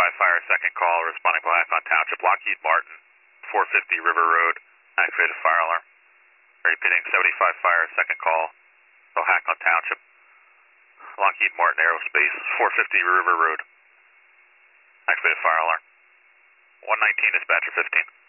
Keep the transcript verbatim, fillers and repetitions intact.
seventy-five fire, second call, responding to Hackon Township, Lockheed Martin, four fifty River Road, activated fire alarm. Repeating, seventy-five fire, second call, so Hackon Township, Lockheed Martin Aerospace, four fifty River Road, activated fire alarm. one nineteen, dispatcher fifteen.